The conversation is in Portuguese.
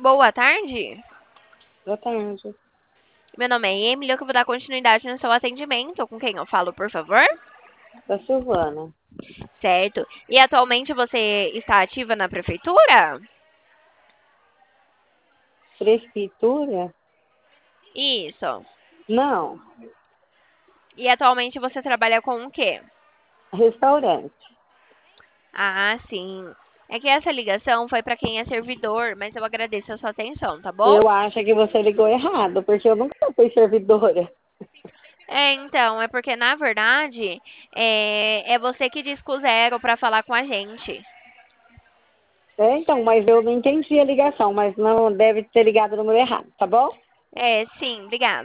boa tarde. Boa tarde. Meu nome é Emily, eu vou dar continuidade no seu atendimento. Com quem eu falo, por favor? Da Silvana. Certo. E atualmente você está ativa na prefeitura? Prefeitura? Isso. Não. E atualmente você trabalha com o quê? Restaurante. Ah, sim. É que essa ligação foi para quem é servidor, mas eu agradeço a sua atenção, tá bom? Eu acho que você ligou errado, porque eu nunca fui servidora. Então, é porque na verdade é você que diz com o zero para falar com a gente. Então, mas eu não entendi a ligação, mas não deve ter ligado no número errado, tá bom? Sim, obrigada.